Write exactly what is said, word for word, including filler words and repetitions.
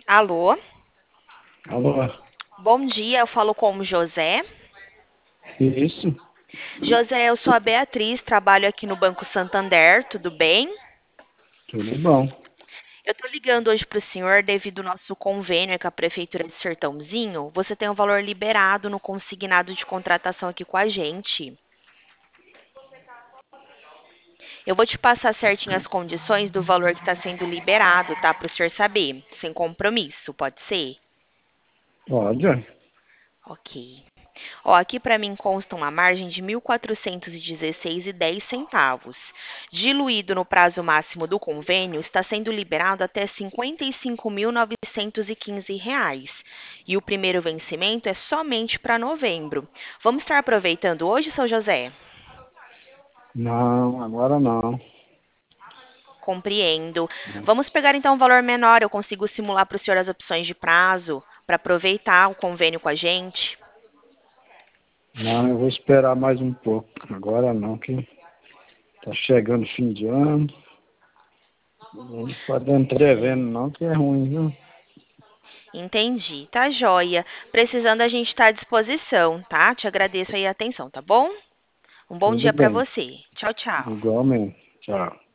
Alô, Alô, bom dia, eu falo com o José. isso? José, eu sou a Beatriz, trabalho aqui no Banco Santander, tudo bem? Tudo bom? Eu tô ligando hoje para o senhor devido ao nosso convênio com a Prefeitura de Sertãozinho. Você tem um valor liberado no consignado de contratação aqui com a gente. Eu vou te passar certinho as condições do valor que está sendo liberado, tá? Para o senhor saber, sem compromisso, pode ser? Pode. Ok. Ó, aqui para mim consta uma margem de mil quatrocentos e dezesseis e dez centavos. Diluído no prazo máximo do convênio, está sendo liberado até cinquenta e cinco mil novecentos e quinze reais. E o primeiro vencimento é somente para novembro. Vamos estar aproveitando hoje, seu José? Não, agora não. Compreendo. Vamos pegar então um valor menor. Eu consigo simular para o senhor as opções de prazo para aproveitar o convênio com a gente. Não, eu vou esperar mais um pouco. Agora não, que tá chegando o fim de ano. Não pode entrar devendo Sim. não, que é ruim, viu? Entendi, tá joia. Precisando, a gente está à disposição, tá? Te agradeço aí a atenção, tá bom? Um bom Tudo dia para bem. você. Tchau, tchau. Igualmente. Tchau.